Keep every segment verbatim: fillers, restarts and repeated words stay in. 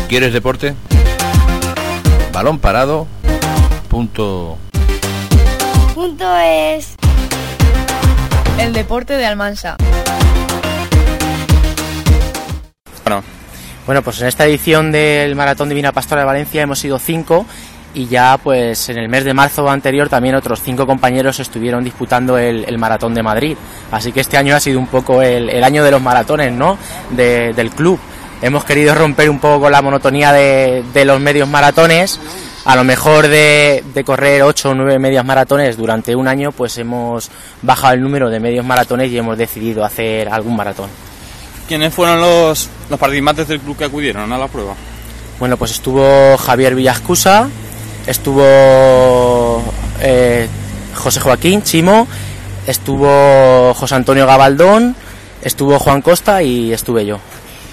¿Quieres deporte? Balón parado. Punto. Punto es. El deporte de Almansa. Bueno, bueno, pues en esta edición del Maratón Divina Pastora de Valencia hemos sido cinco y ya pues en el mes de marzo anterior también otros cinco compañeros estuvieron disputando el, el Maratón de Madrid. Así que este año ha sido un poco el, el año de los maratones, ¿no? De, del club. Hemos querido romper un poco con la monotonía de, de los medios maratones. A lo mejor de, de correr ocho o nueve medias maratones durante un año, pues hemos bajado el número de medios maratones y hemos decidido hacer algún maratón. ¿Quiénes fueron los, los participantes del club que acudieron a la prueba? Bueno, pues estuvo Javier Villascusa, estuvo eh, José Joaquín Chimo, estuvo José Antonio Gabaldón, estuvo Juan Costa y estuve yo.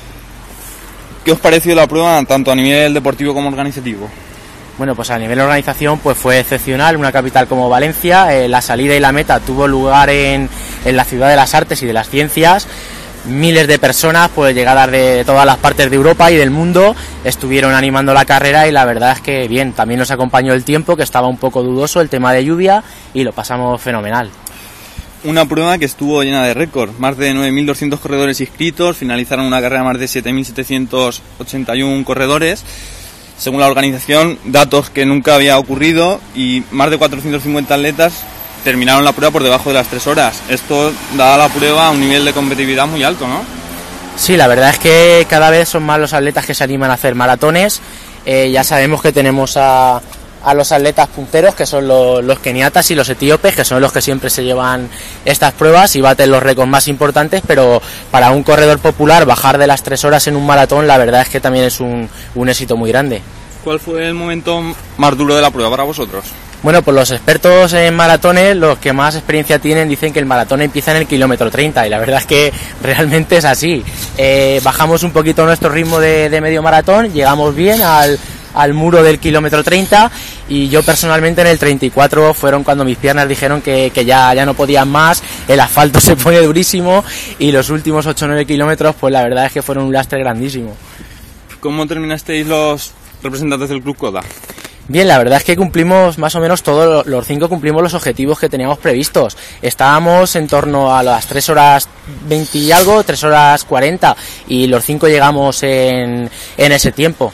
¿Qué os pareció la prueba tanto a nivel deportivo como organizativo? Bueno, pues a nivel de organización pues fue excepcional, una capital como Valencia, eh, la salida y la meta tuvo lugar en, en la ciudad de las artes y de las ciencias. Miles de personas, pues llegadas de todas las partes de Europa y del mundo, estuvieron animando la carrera y la verdad es que bien, también nos acompañó el tiempo, que estaba un poco dudoso, el tema de lluvia, y lo pasamos fenomenal. Una prueba que estuvo llena de récords, más de nueve mil doscientos corredores inscritos, finalizaron una carrera más de siete mil setecientos ochenta y uno corredores, según la organización, datos que nunca había ocurrido, y más de cuatrocientos cincuenta atletas terminaron la prueba por debajo de las tres horas. Esto da a la prueba un nivel de competitividad muy alto, ¿no? Sí, la verdad es que cada vez son más los atletas que se animan a hacer maratones. Eh, ya sabemos que tenemos a, a los atletas punteros, que son los, los keniatas y los etíopes, que son los que siempre se llevan estas pruebas y baten los récords más importantes, pero para un corredor popular bajar de las tres horas en un maratón, la verdad es que también es un, un éxito muy grande. ¿Cuál fue el momento más duro de la prueba para vosotros? Bueno, pues los expertos en maratones, los que más experiencia tienen, dicen que el maratón empieza en el kilómetro treinta y la verdad es que realmente es así. Eh, bajamos un poquito nuestro ritmo de, de medio maratón, llegamos bien al, al muro del kilómetro treinta y yo personalmente en el treinta y cuatro fueron cuando mis piernas dijeron que, que ya, ya no podían más, el asfalto se pone durísimo y los últimos ocho o nueve kilómetros pues la verdad es que fueron un lastre grandísimo. ¿Cómo terminasteis los representantes del Club Coda? Bien, la verdad es que cumplimos más o menos todos los cinco, cumplimos los objetivos que teníamos previstos. Estábamos en torno a las tres horas veinte y algo, tres horas cuarenta, y los cinco llegamos en, en ese tiempo.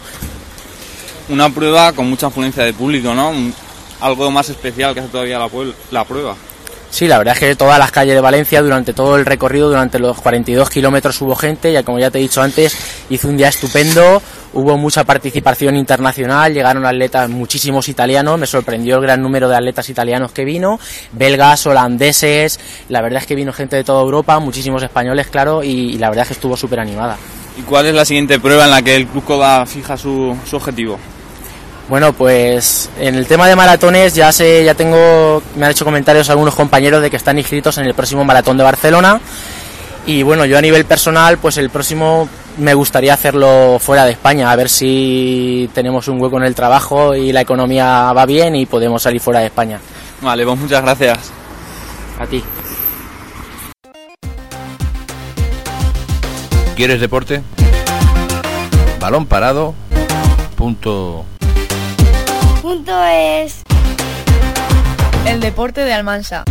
Una prueba con mucha afluencia de público, ¿no? Algo más especial que hace todavía la, la prueba. Sí, la verdad es que todas las calles de Valencia, durante todo el recorrido, durante los cuarenta y dos kilómetros hubo gente, ya como ya te he dicho antes, hizo un día estupendo, hubo mucha participación internacional, llegaron atletas, muchísimos italianos, me sorprendió el gran número de atletas italianos que vino, belgas, holandeses, la verdad es que vino gente de toda Europa, muchísimos españoles, claro, y, y la verdad es que estuvo súper animada. ¿Y cuál es la siguiente prueba en la que el Club Coda fija su, su objetivo? Bueno, pues en el tema de maratones ya sé, ya tengo, me han hecho comentarios algunos compañeros de que están inscritos en el próximo maratón de Barcelona y bueno, yo a nivel personal, pues el próximo me gustaría hacerlo fuera de España, a ver si tenemos un hueco en el trabajo y la economía va bien y podemos salir fuera de España. Vale, pues muchas gracias. A ti. ¿Quieres deporte? Balón parado. Punto. Punto es. El deporte de Almansa.